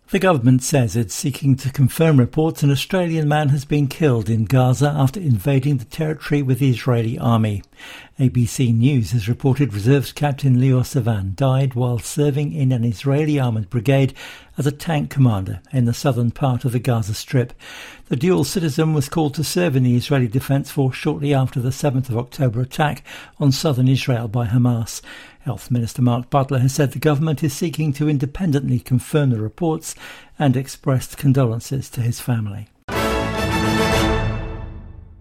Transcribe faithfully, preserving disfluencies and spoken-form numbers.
The government says it's seeking to confirm reports an Australian man has been killed in Gaza after invading the territory with the Israeli army. A B C News has reported Reserves Captain Lior Savan died while serving in an Israeli armoured brigade as a tank commander in the southern part of the Gaza Strip. The dual citizen was called to serve in the Israeli Defence Force shortly after the seventh of October attack on southern Israel by Hamas. Health Minister Mark Butler has said the government is seeking to independently confirm the reports and expressed condolences to his family.